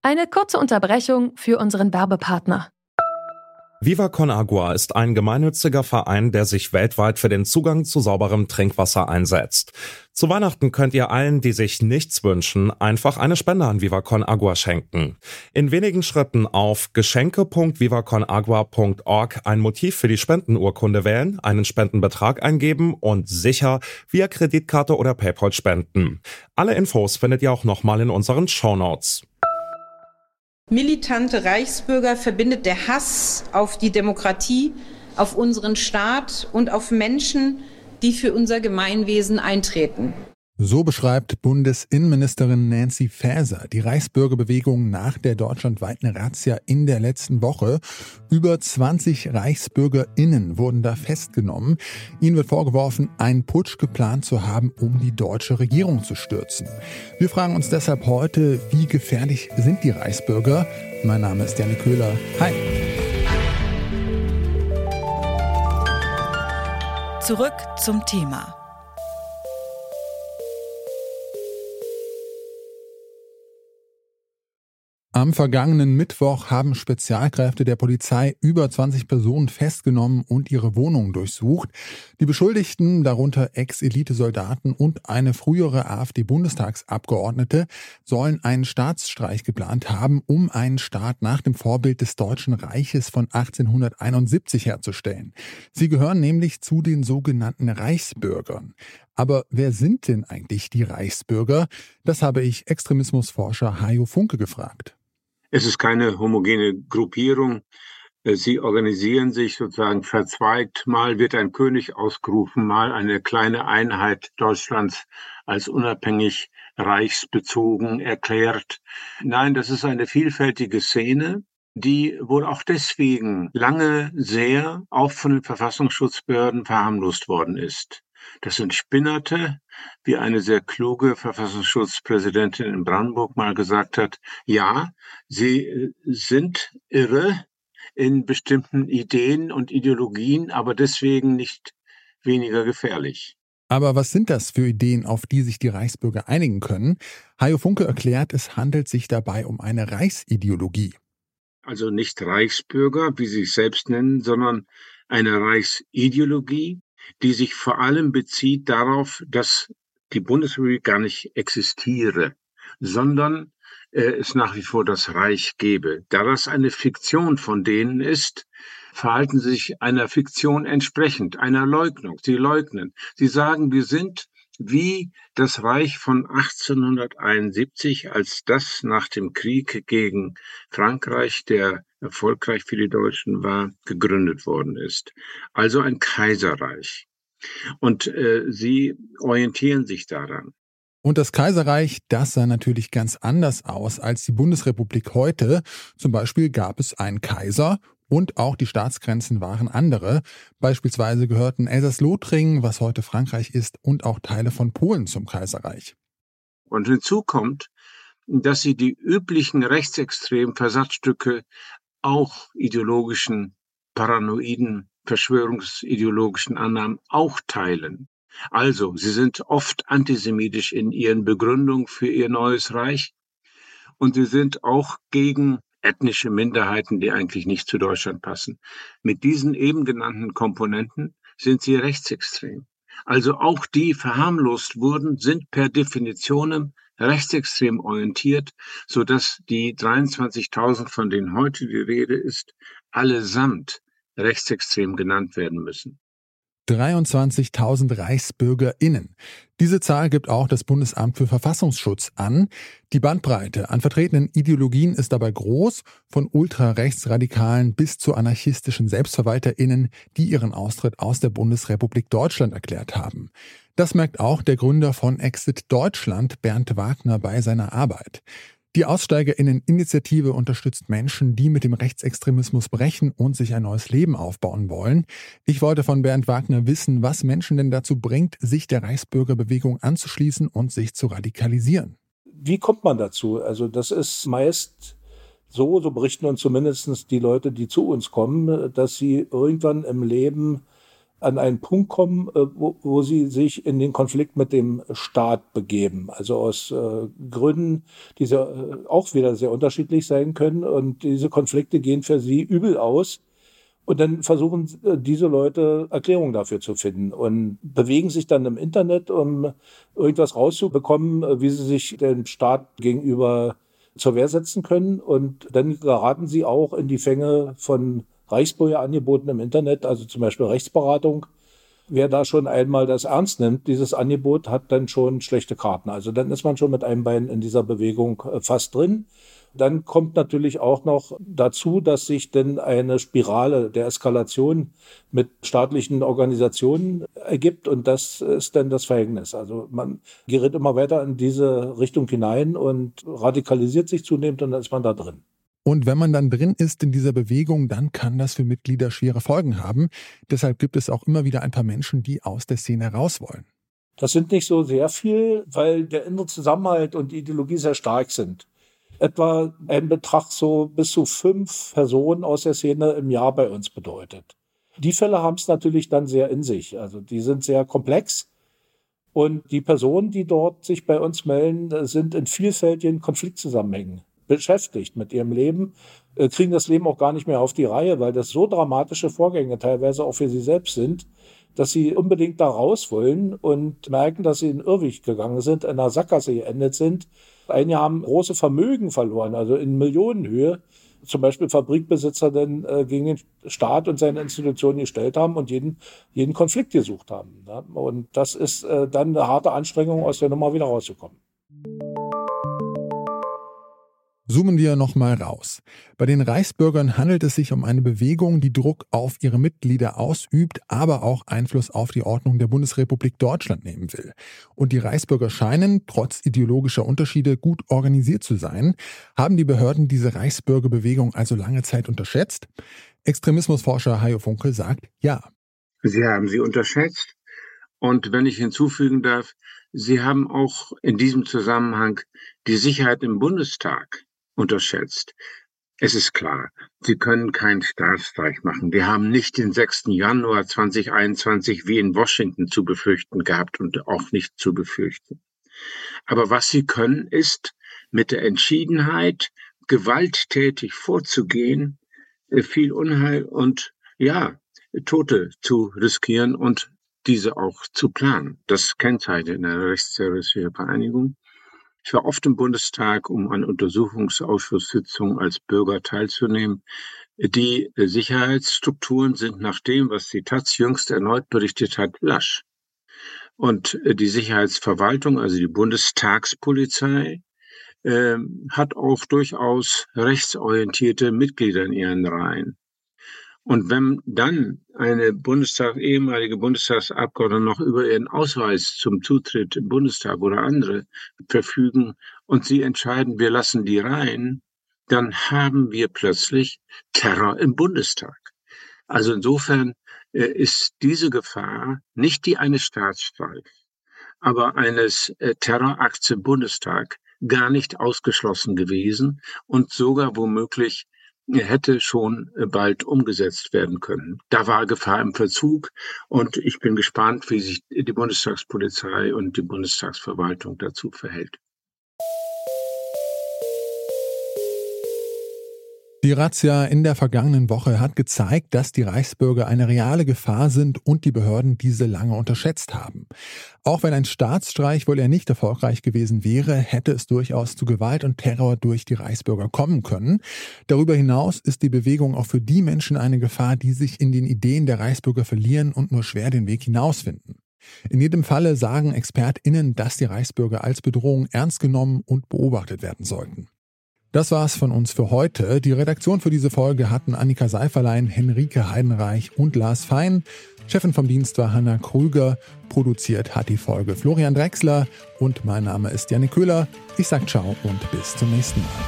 Eine kurze Unterbrechung für unseren Werbepartner. Viva Con Agua ist ein gemeinnütziger Verein, der sich weltweit für den Zugang zu sauberem Trinkwasser einsetzt. Zu Weihnachten könnt ihr allen, die sich nichts wünschen, einfach eine Spende an Viva Con Agua schenken. In wenigen Schritten auf geschenke.vivaconagua.org ein Motiv für die Spendenurkunde wählen, einen Spendenbetrag eingeben und sicher via Kreditkarte oder PayPal spenden. Alle Infos findet ihr auch nochmal in unseren Shownotes. Militante Reichsbürger verbindet der Hass auf die Demokratie, auf unseren Staat und auf Menschen, die für unser Gemeinwesen eintreten. So beschreibt Bundesinnenministerin Nancy Faeser die Reichsbürgerbewegung nach der deutschlandweiten Razzia in der letzten Woche. Über 20 ReichsbürgerInnen wurden da festgenommen. Ihnen wird vorgeworfen, einen Putsch geplant zu haben, um die deutsche Regierung zu stürzen. Wir fragen uns deshalb heute, wie gefährlich sind die Reichsbürger? Mein Name ist Janne Köhler. Hi. Zurück zum Thema. Am vergangenen Mittwoch haben Spezialkräfte der Polizei über 20 Personen festgenommen und ihre Wohnungen durchsucht. Die Beschuldigten, darunter Ex-Elitesoldaten und eine frühere AfD-Bundestagsabgeordnete, sollen einen Staatsstreich geplant haben, um einen Staat nach dem Vorbild des Deutschen Reiches von 1871 herzustellen. Sie gehören nämlich zu den sogenannten Reichsbürgern. Aber wer sind denn eigentlich die Reichsbürger? Das habe ich Extremismusforscher Hajo Funke gefragt. Es ist keine homogene Gruppierung. Sie organisieren sich sozusagen verzweigt. Mal wird ein König ausgerufen, mal eine kleine Einheit Deutschlands als unabhängig reichsbezogen erklärt. Nein, das ist eine vielfältige Szene, die wohl auch deswegen lange sehr auch von den Verfassungsschutzbehörden verharmlost worden ist. Das sind Spinnerte, wie eine sehr kluge Verfassungsschutzpräsidentin in Brandenburg mal gesagt hat. Ja, sie sind irre in bestimmten Ideen und Ideologien, aber deswegen nicht weniger gefährlich. Aber was sind das für Ideen, auf die sich die Reichsbürger einigen können? Hajo Funke erklärt, es handelt sich dabei um eine Reichsideologie. Also nicht Reichsbürger, wie sie sich selbst nennen, sondern eine Reichsideologie, die sich vor allem bezieht darauf, dass die Bundesrepublik gar nicht existiere, sondern es nach wie vor das Reich gäbe. Da das eine Fiktion von denen ist, verhalten sie sich einer Fiktion entsprechend, einer Leugnung. Sie leugnen. Sie sagen, wir sind wie das Reich von 1871, als das nach dem Krieg gegen Frankreich, der erfolgreich für die Deutschen war, gegründet worden ist. Also ein Kaiserreich. Und sie orientieren sich daran. Und das Kaiserreich, das sah natürlich ganz anders aus als die Bundesrepublik heute. Zum Beispiel gab es einen Kaiser und auch die Staatsgrenzen waren andere. Beispielsweise gehörten Elsass-Lothringen, was heute Frankreich ist, und auch Teile von Polen zum Kaiserreich. Und hinzu kommt, dass sie die üblichen rechtsextremen Versatzstücke auch ideologischen, paranoiden, verschwörungsideologischen Annahmen auch teilen. Also, sie sind oft antisemitisch in ihren Begründungen für ihr neues Reich und sie sind auch gegen ethnische Minderheiten, die eigentlich nicht zu Deutschland passen. Mit diesen eben genannten Komponenten sind sie rechtsextrem. Also auch die verharmlost wurden, sind per Definition rechtsextrem orientiert, sodass die 23.000, von denen heute die Rede ist, allesamt rechtsextrem genannt werden müssen. 23.000 ReichsbürgerInnen. Diese Zahl gibt auch das Bundesamt für Verfassungsschutz an. Die Bandbreite an vertretenen Ideologien ist dabei groß, von ultrarechtsradikalen bis zu anarchistischen SelbstverwalterInnen, die ihren Austritt aus der Bundesrepublik Deutschland erklärt haben. Das merkt auch der Gründer von Exit Deutschland, Bernd Wagner, bei seiner Arbeit. Die AussteigerInnen-Initiative unterstützt Menschen, die mit dem Rechtsextremismus brechen und sich ein neues Leben aufbauen wollen. Ich wollte von Bernd Wagner wissen, was Menschen denn dazu bringt, sich der Reichsbürgerbewegung anzuschließen und sich zu radikalisieren. Wie kommt man dazu? Also das ist meist so berichten uns zumindest die Leute, die zu uns kommen, dass sie irgendwann im Leben an einen Punkt kommen, wo sie sich in den Konflikt mit dem Staat begeben. Also aus Gründen, die auch wieder sehr unterschiedlich sein können. Und diese Konflikte gehen für sie übel aus. Und dann versuchen diese Leute Erklärungen dafür zu finden und bewegen sich dann im Internet, um irgendwas rauszubekommen, wie sie sich dem Staat gegenüber zur Wehr setzen können. Und dann geraten sie auch in die Fänge von Reichsbürgerangeboten im Internet, also zum Beispiel Rechtsberatung. Wer da schon einmal das ernst nimmt, dieses Angebot, hat dann schon schlechte Karten. Also dann ist man schon mit einem Bein in dieser Bewegung fast drin. Dann kommt natürlich auch noch dazu, dass sich dann eine Spirale der Eskalation mit staatlichen Organisationen ergibt. Und das ist dann das Verhängnis. Also man gerät immer weiter in diese Richtung hinein und radikalisiert sich zunehmend und dann ist man da drin. Und wenn man dann drin ist in dieser Bewegung, dann kann das für Mitglieder schwere Folgen haben. Deshalb gibt es auch immer wieder ein paar Menschen, die aus der Szene raus wollen. Das sind nicht so sehr viel, weil der innere Zusammenhalt und die Ideologie sehr stark sind. Etwa ein Betrag so bis zu 5 Personen aus der Szene im Jahr bei uns bedeutet. Die Fälle haben es natürlich dann sehr in sich. Also die sind sehr komplex. Und die Personen, die dort sich bei uns melden, sind in vielfältigen Konfliktzusammenhängen beschäftigt mit ihrem Leben, kriegen das Leben auch gar nicht mehr auf die Reihe, weil das so dramatische Vorgänge teilweise auch für sie selbst sind, dass sie unbedingt da raus wollen und merken, dass sie in Irrweg gegangen sind, in einer Sackgasse geendet sind. Einige haben große Vermögen verloren, also in Millionenhöhe. Zum Beispiel Fabrikbesitzer dann gegen den Staat und seine Institutionen gestellt haben und jeden Konflikt gesucht haben. Ja? Und das ist dann eine harte Anstrengung, aus der Nummer wieder rauszukommen. Zoomen wir nochmal raus. Bei den Reichsbürgern handelt es sich um eine Bewegung, die Druck auf ihre Mitglieder ausübt, aber auch Einfluss auf die Ordnung der Bundesrepublik Deutschland nehmen will. Und die Reichsbürger scheinen, trotz ideologischer Unterschiede, gut organisiert zu sein. Haben die Behörden diese Reichsbürgerbewegung also lange Zeit unterschätzt? Extremismusforscher Hajo Funke sagt ja. Sie haben sie unterschätzt. Und wenn ich hinzufügen darf, Sie haben auch in diesem Zusammenhang die Sicherheit im Bundestag unterschätzt. Es ist klar, Sie können keinen Staatsstreich machen. Wir haben nicht den 6. Januar 2021 wie in Washington zu befürchten gehabt und auch nicht zu befürchten. Aber was Sie können, ist mit der Entschiedenheit, gewalttätig vorzugehen, viel Unheil und Tote zu riskieren und diese auch zu planen. Das kennzeichnet eine rechtsterroristische Vereinigung. Ich war oft im Bundestag, um an Untersuchungsausschusssitzungen als Bürger teilzunehmen. Die Sicherheitsstrukturen sind nach dem, was die Taz jüngst erneut berichtet hat, lasch. Und die Sicherheitsverwaltung, also die Bundestagspolizei, hat auch durchaus rechtsorientierte Mitglieder in ihren Reihen. Und wenn dann eine ehemalige Bundestagsabgeordnete noch über ihren Ausweis zum Zutritt im Bundestag oder andere verfügen und sie entscheiden, wir lassen die rein, dann haben wir plötzlich Terror im Bundestag. Also insofern ist diese Gefahr nicht die eines Staatsstreiks, aber eines Terrorakts im Bundestag gar nicht ausgeschlossen gewesen und sogar womöglich hätte schon bald umgesetzt werden können. Da war Gefahr im Verzug und ich bin gespannt, wie sich die Bundestagspolizei und die Bundestagsverwaltung dazu verhält. Die Razzia in der vergangenen Woche hat gezeigt, dass die Reichsbürger eine reale Gefahr sind und die Behörden diese lange unterschätzt haben. Auch wenn ein Staatsstreich wohl eher nicht erfolgreich gewesen wäre, hätte es durchaus zu Gewalt und Terror durch die Reichsbürger kommen können. Darüber hinaus ist die Bewegung auch für die Menschen eine Gefahr, die sich in den Ideen der Reichsbürger verlieren und nur schwer den Weg hinausfinden. In jedem Falle sagen ExpertInnen, dass die Reichsbürger als Bedrohung ernst genommen und beobachtet werden sollten. Das war's von uns für heute. Die Redaktion für diese Folge hatten Annika Seiferlein, Henrike Heidenreich und Lars Fein. Chefin vom Dienst war Hanna Krüger. Produziert hat die Folge Florian Drechsler. Und mein Name ist Jannik Köhler. Ich sag ciao und bis zum nächsten Mal.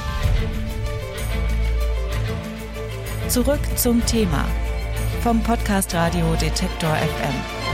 Zurück zum Thema vom Podcast Radio Detektor FM.